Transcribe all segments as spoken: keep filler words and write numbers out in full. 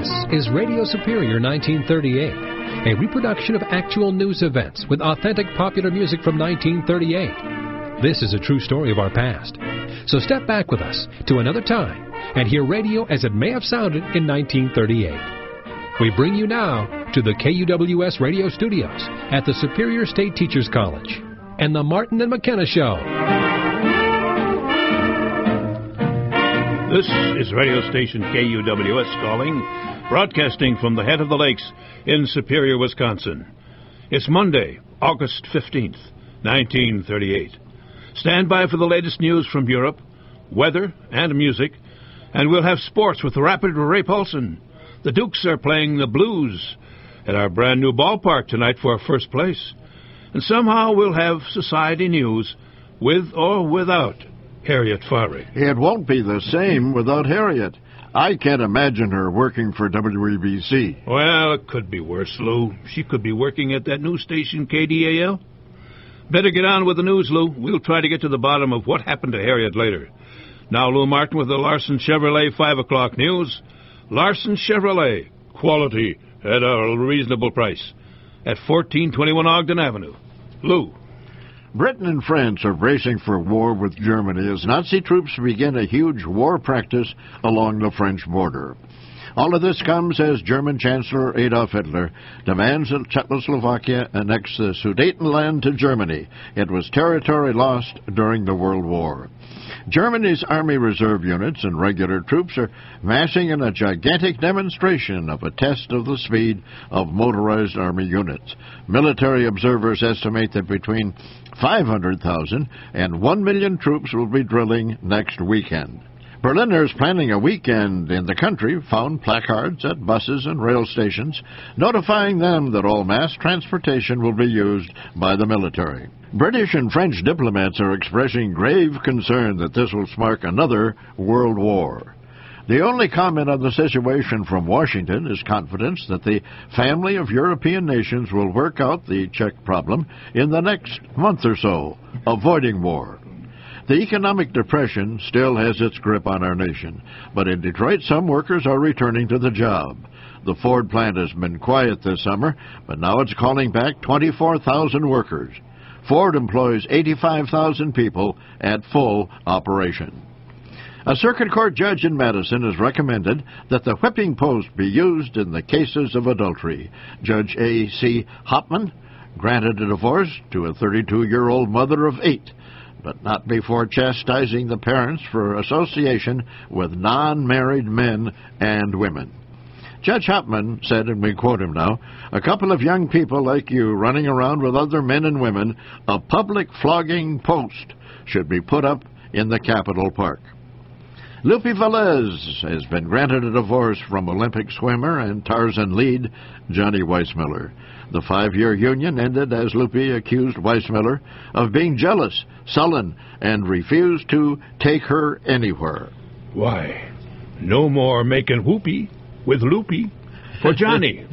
This is Radio Superior nineteen thirty-eight, a reproduction of actual news events with authentic popular music from nineteen thirty-eight. This is a true story of our past. So step back with us to another time and hear radio as it may have sounded in nineteen thirty-eight. We bring you now to the K U W S radio studios at the Superior State Teachers College and the Martin and McKenna Show. This is radio station K U W S calling, broadcasting from the head of the lakes in Superior, Wisconsin. It's Monday, August fifteenth, nineteen thirty-eight. Stand by for the latest news from Europe, weather and music, and we'll have sports with Rapid Ray Paulson. The Dukes are playing the Blues at our brand new ballpark tonight for first place. And somehow we'll have society news with or without Harriet Farley. It won't be the same without Harriet. I can't imagine her working for W E B C. Well, it could be worse, Lou. She could be working at that news station, K D A L. Better get on with the news, Lou. We'll try to get to the bottom of what happened to Harriet later. Now, Lou Martin with the Larson Chevrolet five o'clock news. Larson Chevrolet, quality at a reasonable price, at fourteen twenty-one Ogden Avenue. Lou. Britain and France are bracing for war with Germany as Nazi troops begin a huge war practice along the French border. All of this comes as German Chancellor Adolf Hitler demands that Czechoslovakia annex the Sudetenland to Germany. It was territory lost during the World War. Germany's Army Reserve units and regular troops are massing in a gigantic demonstration of a test of the speed of motorized Army units. Military observers estimate that between five hundred thousand and one million troops will be drilling next weekend. Berliners planning a weekend in the country found placards at buses and rail stations notifying them that all mass transportation will be used by the military. British and French diplomats are expressing grave concern that this will spark another world war. The only comment on the situation from Washington is confidence that the family of European nations will work out the Czech problem in the next month or so, avoiding war. The economic depression still has its grip on our nation, but in Detroit some workers are returning to the job. The Ford plant has been quiet this summer, but now it's calling back twenty-four thousand workers. Ford employs eighty-five thousand people at full operation. A circuit court judge in Madison has recommended that the whipping post be used in the cases of adultery. Judge A C Hopman granted a divorce to a thirty-two-year-old mother of eight, but not before chastising the parents for association with non-married men and women. Judge Hopman said, and we quote him now, "A couple of young people like you running around with other men and women, a public flogging post should be put up in the Capitol Park." Lupe Velez has been granted a divorce from Olympic swimmer and Tarzan lead Johnny Weissmuller. The five-year union ended as Lupe accused Weissmuller of being jealous, sullen, and refused to take her anywhere. Why, no more making whoopee with Lupe for Johnny.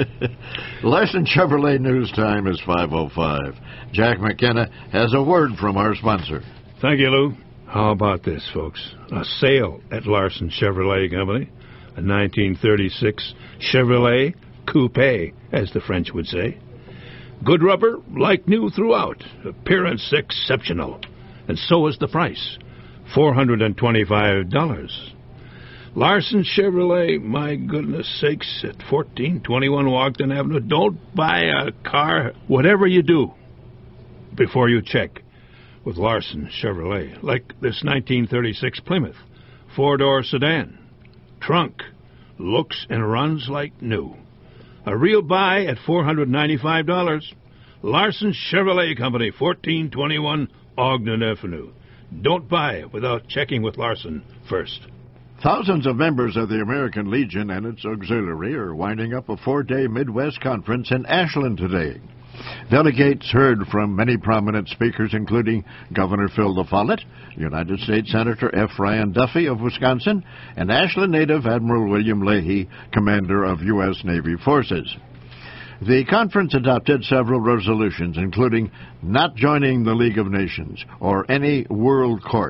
Larson Chevrolet News Time is five oh five. Jack McKenna has a word from our sponsor. Thank you, Lou. How about this, folks? A sale at Larson Chevrolet Company, a nineteen thirty-six Chevrolet Coupe, as the French would say. Good rubber, like new throughout. Appearance exceptional. And so is the price, four hundred twenty-five dollars. Larson Chevrolet, my goodness sakes, at fourteen twenty-one Ogden Avenue. Don't buy a car, whatever you do, before you check with Larson Chevrolet. Like this nineteen thirty-six Plymouth, four-door sedan. Trunk, looks and runs like new. A real buy at four hundred ninety-five dollars. Larson Chevrolet Company, fourteen twenty-one Ogden Avenue. Don't buy without checking with Larson first. Thousands of members of the American Legion and its auxiliary are winding up a four-day Midwest conference in Ashland today. Delegates heard from many prominent speakers, including Governor Phil LaFollette, United States Senator F. Ryan Duffy of Wisconsin, and Ashland native Admiral William Leahy, commander of U S Navy forces. The conference adopted several resolutions, including not joining the League of Nations or any world court,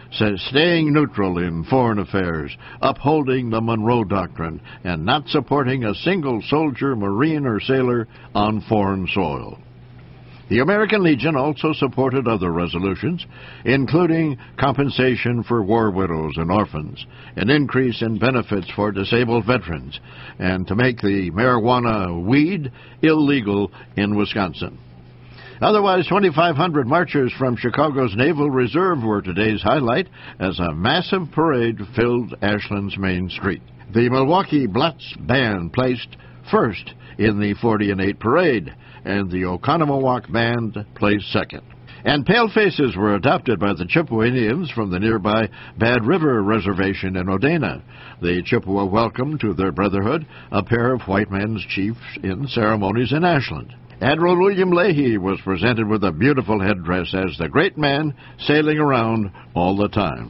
says staying neutral in foreign affairs, upholding the Monroe Doctrine, and not supporting a single soldier, marine, or sailor on foreign soil. The American Legion also supported other resolutions, including compensation for war widows and orphans, an increase in benefits for disabled veterans, and to make the marijuana weed illegal in Wisconsin. Otherwise, twenty-five hundred marchers from Chicago's Naval Reserve were today's highlight as a massive parade filled Ashland's main street. The Milwaukee Blitz Band placed first in the forty and eight parade, and the Oconomowoc Band placed second. And palefaces were adopted by the Chippewa Indians from the nearby Bad River Reservation in Odena. The Chippewa welcomed to their brotherhood a pair of white men's chiefs in ceremonies in Ashland. Admiral William Leahy was presented with a beautiful headdress as the great man sailing around all the time.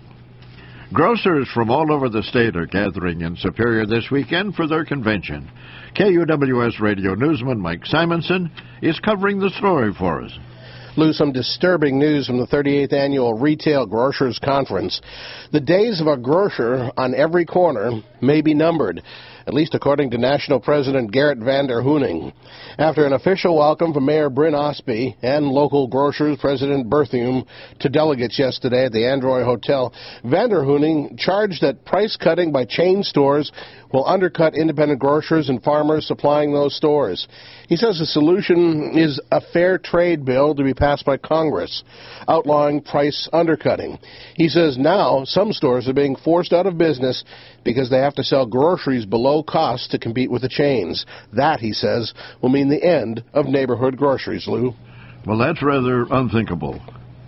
Grocers from all over the state are gathering in Superior this weekend for their convention. K U W S radio newsman Mike Simonson is covering the story for us. Lou, some disturbing news from the thirty-eighth Annual Retail Grocers Conference. The days of a grocer on every corner may be numbered, at least according to National President Gerrit van der Heuning. After an official welcome from Mayor Bryn Osby and local grocers President Berthium to delegates yesterday at the Androy Hotel, van der Heuning charged that price cutting by chain stores will undercut independent grocers and farmers supplying those stores. He says the solution is a fair trade bill to be passed by Congress, outlawing price undercutting. He says now some stores are being forced out of business because they have to sell groceries below cost to compete with the chains. That, he says, will mean the end of neighborhood groceries, Lou. Well, that's rather unthinkable.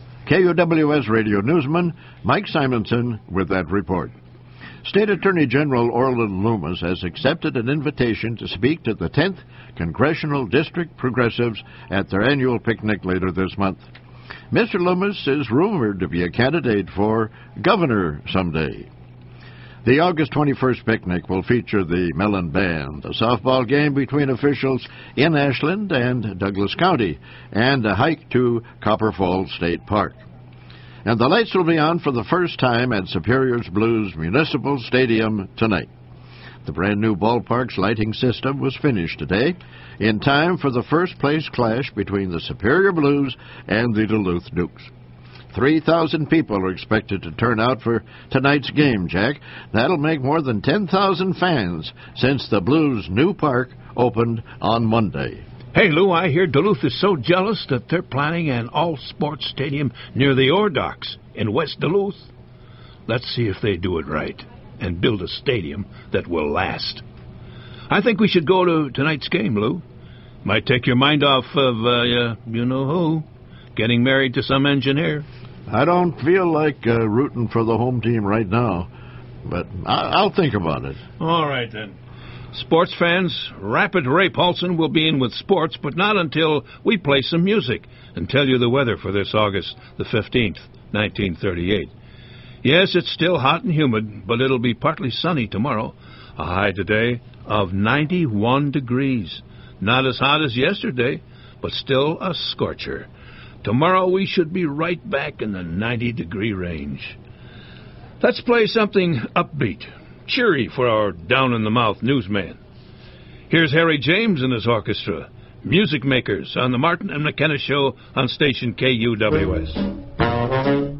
K U W S radio newsman Mike Simonson with that report. State Attorney General Orland Loomis has accepted an invitation to speak to the tenth Congressional District Progressives at their annual picnic later this month. Mister Loomis is rumored to be a candidate for governor someday. The August twenty-first picnic will feature the Mellon Band, a softball game between officials in Ashland and Douglas County, and a hike to Copper Falls State Park. And the lights will be on for the first time at Superior's Blues Municipal Stadium tonight. The brand-new ballpark's lighting system was finished today, in time for the first-place clash between the Superior Blues and the Duluth Dukes. three thousand people are expected to turn out for tonight's game, Jack. That'll make more than ten thousand fans since the Blues' new park opened on Monday. Hey, Lou, I hear Duluth is so jealous that they're planning an all-sports stadium near the Ore Docks in West Duluth. Let's see if they do it right and build a stadium that will last. I think we should go to tonight's game, Lou. Might take your mind off of, uh, uh you know who, getting married to some engineer. I don't feel like uh, rooting for the home team right now, but I- I'll think about it. All right, then. Sports fans, Rapid Ray Paulson will be in with sports, but not until we play some music and tell you the weather for this August the fifteenth, nineteen thirty-eight. Yes, it's still hot and humid, but it'll be partly sunny tomorrow. A high today of ninety-one degrees. Not as hot as yesterday, but still a scorcher. Tomorrow we should be right back in the ninety-degree range. Let's play something upbeat, cheery for our down-in-the-mouth newsman. Here's Harry James and his orchestra, Music Makers, on the Martin and McKenna Show on station K U W S.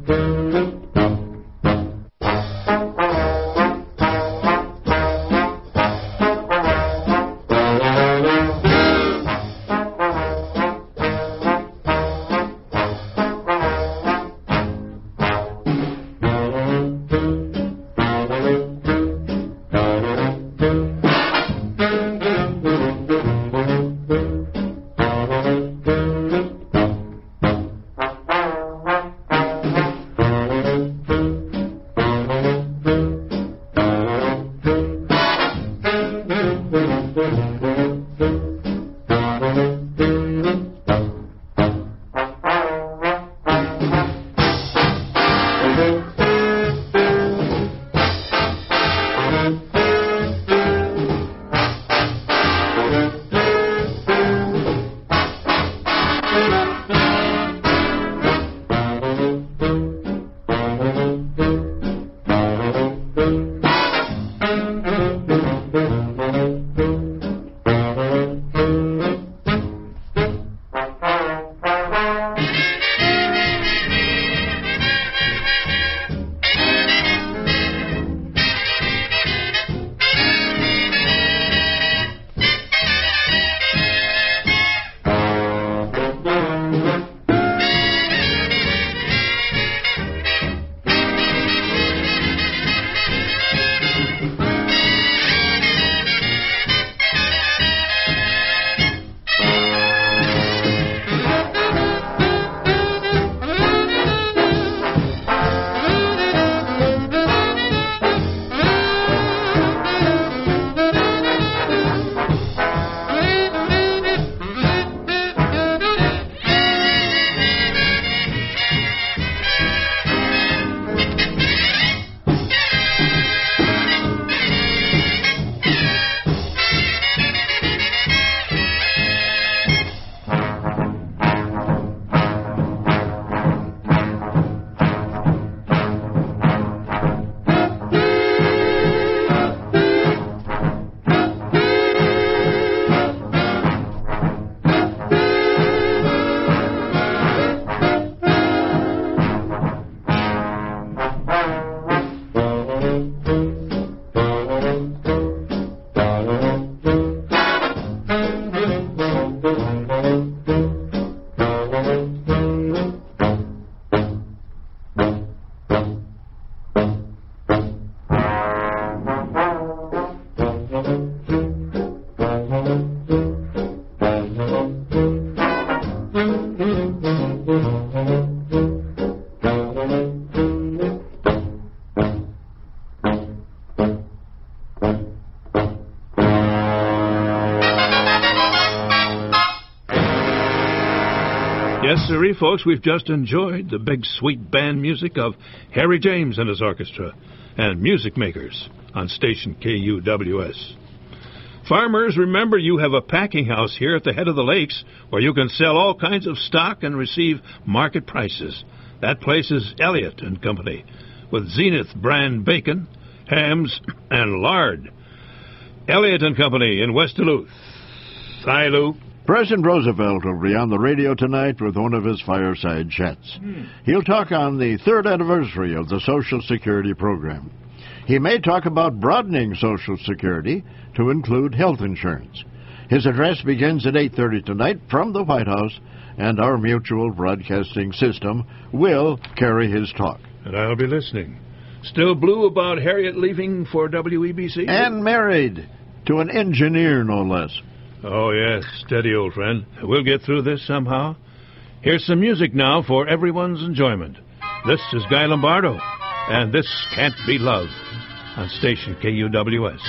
sirree, folks, we've just enjoyed the big, sweet band music of Harry James and his orchestra and Music Makers on station K U W S. Farmers, remember you have a packing house here at the head of the lakes where you can sell all kinds of stock and receive market prices. That place is Elliott and Company, with Zenith brand bacon, hams, and lard. Elliott and Company in West Duluth. Hi, Lou. President Roosevelt will be on the radio tonight with one of his fireside chats. Hmm. He'll talk on the third anniversary of the Social Security program. He may talk about broadening Social Security to include health insurance. His address begins at eight thirty tonight from the White House, and our mutual broadcasting system will carry his talk. And I'll be listening. Still blue about Harriet leaving for W E B C? And married to an engineer, no less. Oh, yes. Steady, old friend. We'll get through this somehow. Here's some music now for everyone's enjoyment. This is Guy Lombardo, and This Can't Be Love on station K U W S.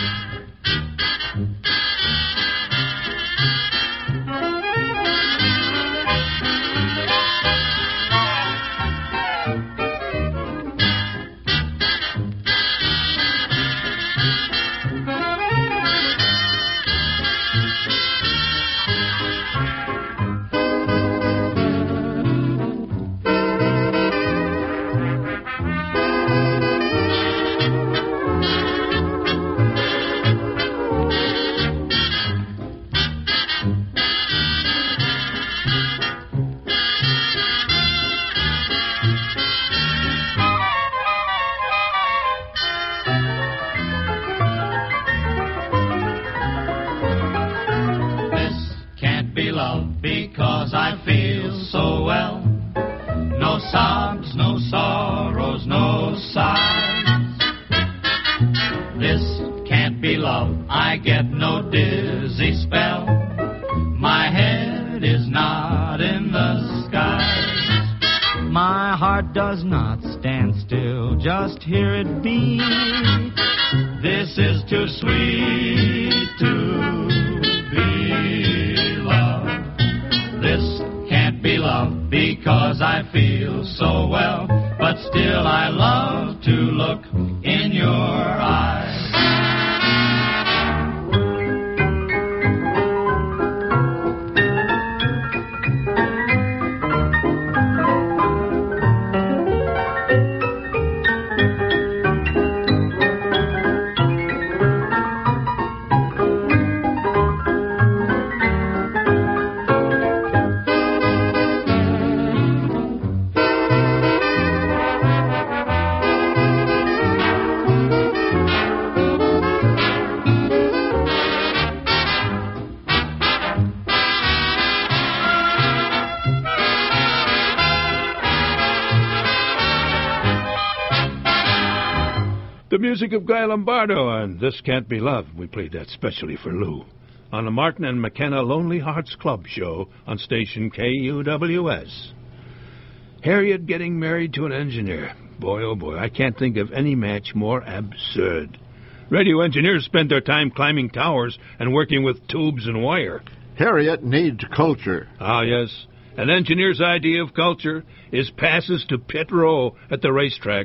Because I feel so well. No sobs, no sorrows, no sighs. This can't be love. I get no dizzy spell. My head is not in the skies. My heart does not stand still. Just hear it beat. This is too sweet to be loved. This can't be love because I feel so well, but still I love to look in your eyes. The music of Guy Lombardo on This Can't Be Love. We played that specially for Lou on the Martin and McKenna Lonely Hearts Club show on station K U W S. Harriet getting married to an engineer. Boy, oh boy, I can't think of any match more absurd. Radio engineers spend their time climbing towers and working with tubes and wire. Harriet needs culture. Ah, yes. An engineer's idea of culture is passes to pit row at the racetrack,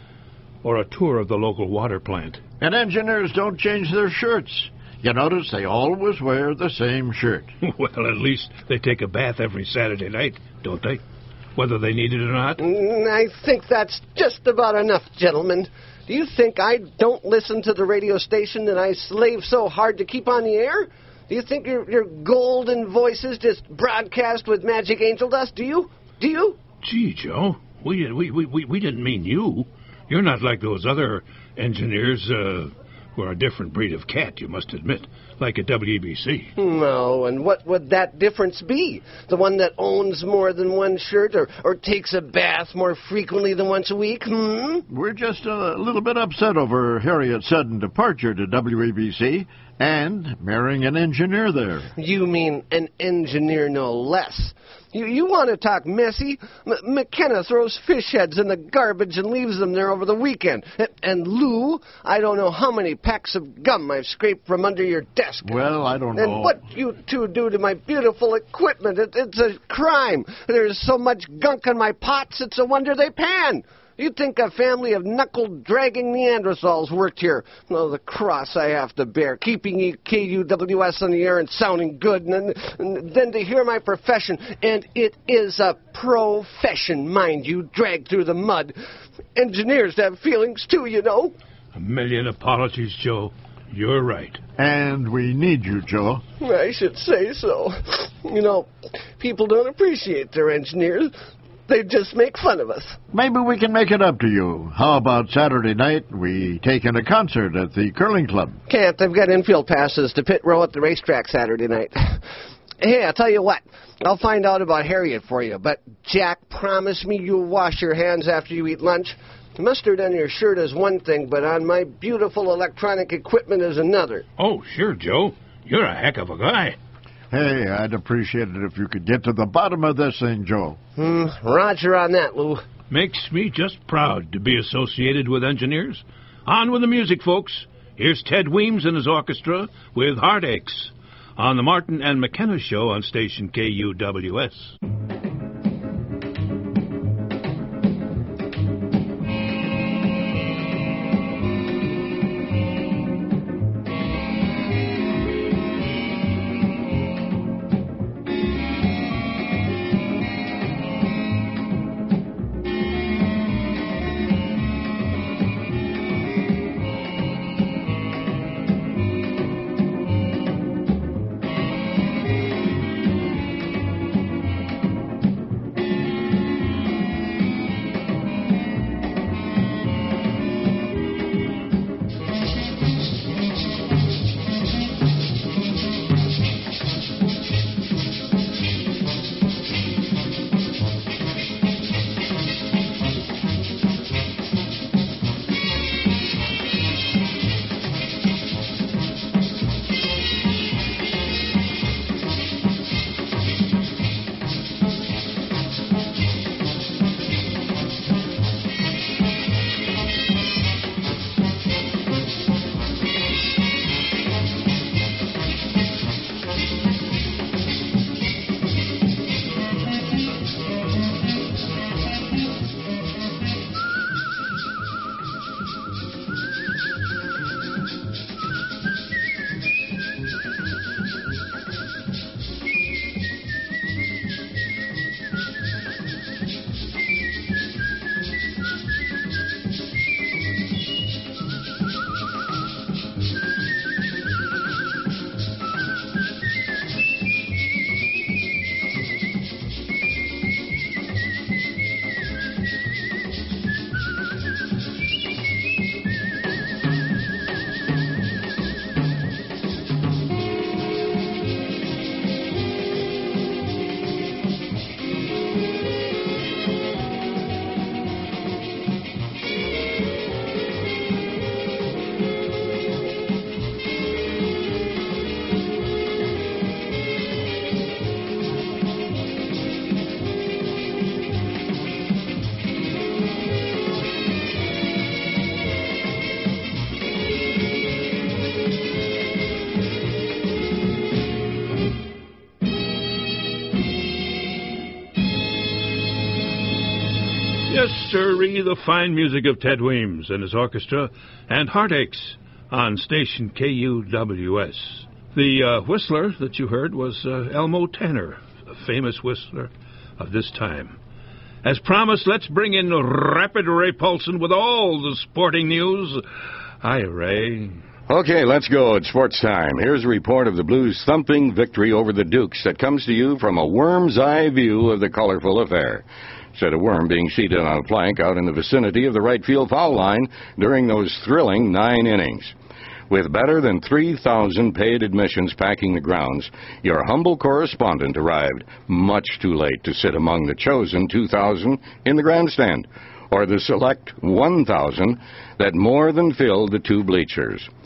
or a tour of the local water plant. And engineers don't change their shirts. You notice they always wear the same shirt. Well, at least they take a bath every Saturday night, don't they? Whether they need it or not. Mm, I think that's just about enough, gentlemen. Do you think I don't listen to the radio station that I slave so hard to keep on the air? Do you think your, your golden voices just broadcast with magic angel dust? Do you? Do you? Gee, Joe, we, we, we, we didn't mean you. You're not like those other engineers uh, who are a different breed of cat, you must admit, like at W E B C. No, and what would that difference be? The one that owns more than one shirt or, or takes a bath more frequently than once a week? Hmm? We're just a little bit upset over Harriet's sudden departure to W E B C And marrying an engineer there. You mean an engineer, no less. You you want to talk messy? M- McKenna throws fish heads in the garbage and leaves them there over the weekend. And, and Lou, I don't know how many packs of gum I've scraped from under your desk. Well, I don't know. And what you two do to my beautiful equipment, it, it's a crime. There's so much gunk in my pots, it's a wonder they pan. You'd think a family of knuckle-dragging Neanderthals worked here. Oh, the cross I have to bear, keeping K U W S on the air and sounding good, and, and then to hear my profession, and it is a profession, mind you, dragged through the mud. Engineers have feelings, too, you know. A million apologies, Joe. You're right. And we need you, Joe. I should say so. You know, people don't appreciate their engineers. They just make fun of us. Maybe we can make it up to you. How about Saturday night we take in a concert at the curling club? Can't. I've got infield passes to pit row at the racetrack Saturday night. Hey, I'll tell you what. I'll find out about Harriet for you. But, Jack, promise me you'll wash your hands after you eat lunch. Mustard on your shirt is one thing, but on my beautiful electronic equipment is another. Oh, sure, Joe. You're a heck of a guy. Hey, I'd appreciate it if you could get to the bottom of this thing, Joe. Hmm, roger on that, Lou. Makes me just proud to be associated with engineers. On with the music, folks. Here's Ted Weems and his orchestra with Heartaches on the Martin and McKenna Show on station K U W S. Yes, sirree, the fine music of Ted Weems and his orchestra, and Heartaches on station K U W S. The uh, whistler that you heard was uh, Elmo Tanner, a famous whistler of this time. As promised, let's bring in Rapid Ray Paulson with all the sporting news. Hi, Ray. Okay, let's go. It's sports time. Here's a report of the Blues' thumping victory over the Dukes that comes to you from a worm's eye view of the colorful affair. Said a worm being seated on a plank out in the vicinity of the right field foul line during those thrilling nine innings. With better than three thousand paid admissions packing the grounds, your humble correspondent arrived much too late to sit among the chosen two thousand in the grandstand, or the select one thousand that more than filled the two bleachers.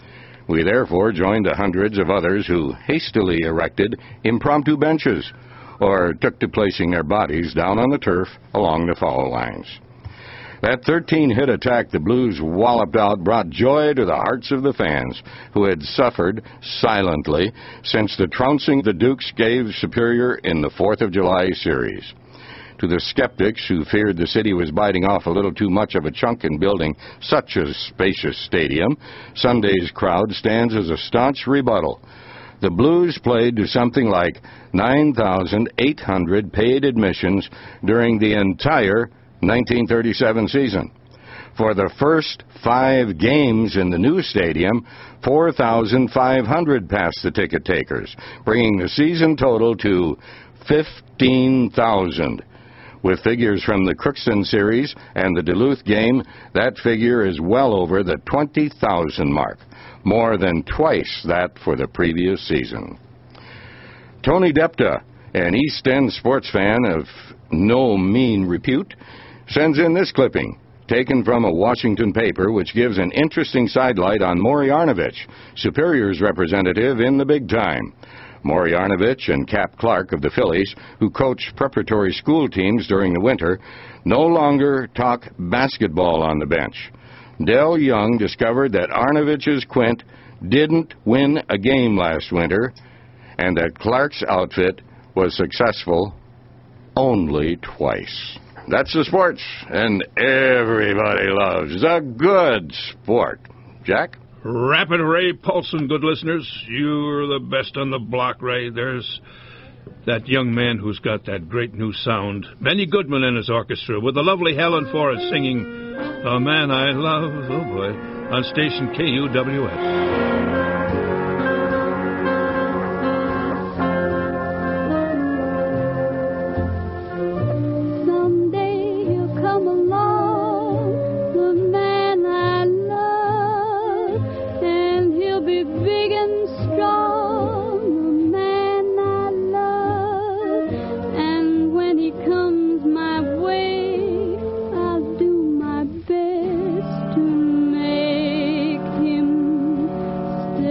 We therefore joined the hundreds of others who hastily erected impromptu benches or took to placing their bodies down on the turf along the foul lines. That thirteen-hit attack the Blues walloped out brought joy to the hearts of the fans, who had suffered silently since the trouncing the Dukes gave Superior in the fourth of July series. To the skeptics who feared the city was biting off a little too much of a chunk in building such a spacious stadium, Sunday's crowd stands as a staunch rebuttal. The Blues played to something like nine thousand eight hundred paid admissions during the entire nineteen thirty-seven season. For the first five games in the new stadium, four thousand five hundred passed the ticket takers, bringing the season total to fifteen thousand. With figures from the Crookston series and the Duluth game, that figure is well over the twenty thousand mark, more than twice that for the previous season. Tony Depta, an East End sports fan of no mean repute, sends in this clipping, taken from a Washington paper, which gives an interesting sidelight on Maury Arnovich, Superior's representative in the big time. Maury Arnovich and Cap Clark of the Phillies, who coach preparatory school teams during the winter, no longer talk basketball on the bench. Del Young discovered that Arnovich's Quint didn't win a game last winter, and that Clark's outfit was successful only twice. That's the sports, and everybody loves a good sport. Jack? Rapid Ray Paulson, good listeners. You're the best on the block, Ray. There's that young man who's got that great new sound. Benny Goodman and his orchestra, with the lovely Helen Forrest singing The Man I Love, oh boy, on station K U W S. Stay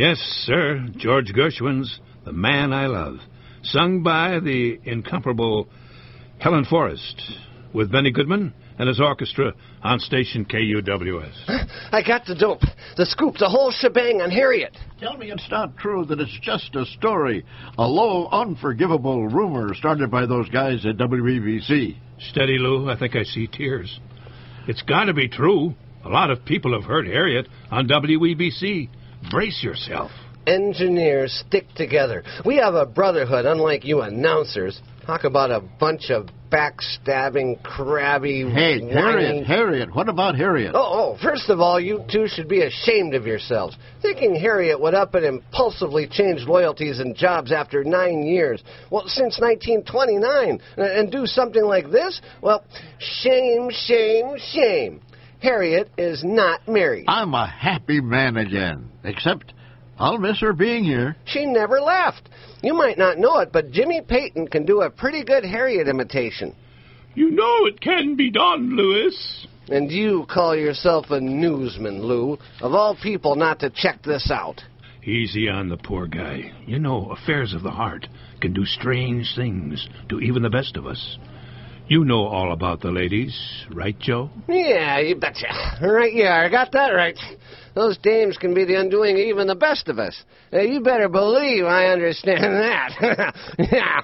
Yes, sir. George Gershwin's The Man I Love, sung by the incomparable Helen Forrest, with Benny Goodman and his orchestra on station K U W S. I got the dope, the scoop, the whole shebang on Harriet. Tell me it's not true, that it's just a story, a low, unforgivable rumor started by those guys at W E B C. Steady, Lou. I think I see tears. It's got to be true. A lot of people have heard Harriet on W E B C. Brace yourself. Engineers stick together. We have a brotherhood, unlike you announcers. Talk about a bunch of backstabbing, crabby... Hey, whining... Harriet, Harriet, what about Harriet? Oh, oh, first of all, you two should be ashamed of yourselves. Thinking Harriet would up and impulsively change loyalties and jobs after nine years. Well, since nineteen twenty-nine. And do something like this? Well, shame, shame, shame. Harriet is not married. I'm a happy man again, except I'll miss her being here. She never left. You might not know it, but Jimmy Peyton can do a pretty good Harriet imitation. You know it can be done, Louis. And you call yourself a newsman, Lou. Of all people not to check this out. Easy on the poor guy. You know, affairs of the heart can do strange things to even the best of us. You know all about the ladies, right, Joe? Yeah, you betcha. Right, yeah, I got that right. Those dames can be the undoing of even the best of us. Uh, you better believe I understand that. Yeah.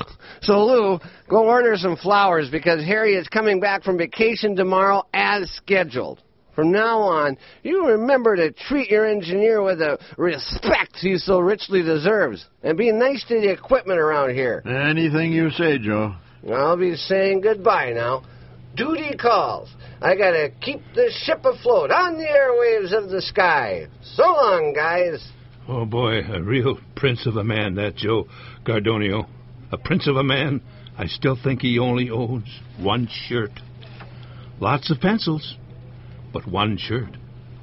So, Lou, go order some flowers because Harriet's coming back from vacation tomorrow as scheduled. From now on, you remember to treat your engineer with the respect he so richly deserves. And be nice to the equipment around here. Anything you say, Joe. I'll be saying goodbye now. Duty calls. I gotta keep this ship afloat on the airwaves of the sky. So long, guys. Oh, boy, a real prince of a man, that Joe Gardonio. A prince of a man. I still think he only owns one shirt. Lots of pencils, but one shirt.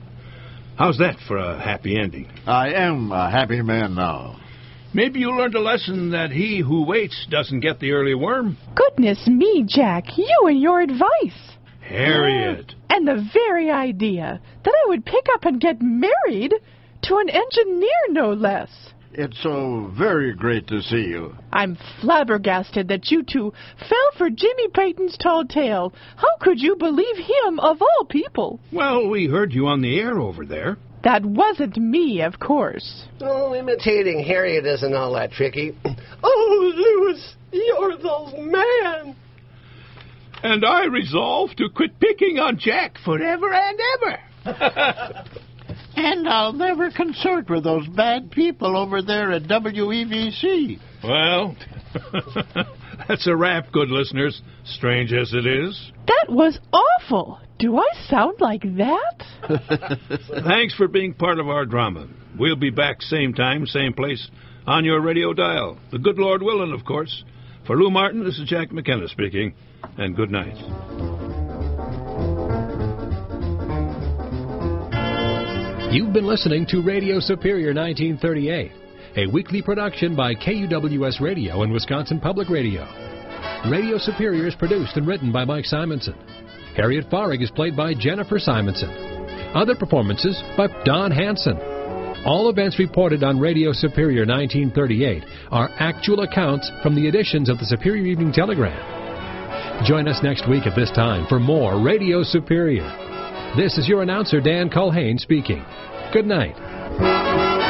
How's that for a happy ending? I am a happy man now. Maybe you learned a lesson that he who waits doesn't get the early worm. Goodness me, Jack, you and your advice. Harriet. And the very idea that I would pick up and get married to an engineer, no less. It's so very great to see you. I'm flabbergasted that you two fell for Jimmy Peyton's tall tale. How could you believe him of all people? Well, we heard you on the air over there. That wasn't me, of course. Oh, imitating Harriet isn't all that tricky. Oh, Louis, you're the man. And I resolve to quit picking on Jack forever and ever. And I'll never consort with those bad people over there at W E B C. Well, that's a wrap, good listeners, strange as it is. That was awful. Do I sound like that? Thanks for being part of our drama. We'll be back same time, same place, on your radio dial. The good Lord willing, of course. For Lou Martin, this is Jack McKenna speaking, and good night. You've been listening to Radio Superior nineteen thirty-eight, a weekly production by K U W S Radio and Wisconsin Public Radio. Radio Superior is produced and written by Mike Simonson. Harriet Farrig is played by Jennifer Simonson. Other performances by Don Hanson. All events reported on Radio Superior nineteen thirty-eight are actual accounts from the editions of the Superior Evening Telegram. Join us next week at this time for more Radio Superior. This is your announcer, Dan Culhane, speaking. Good night.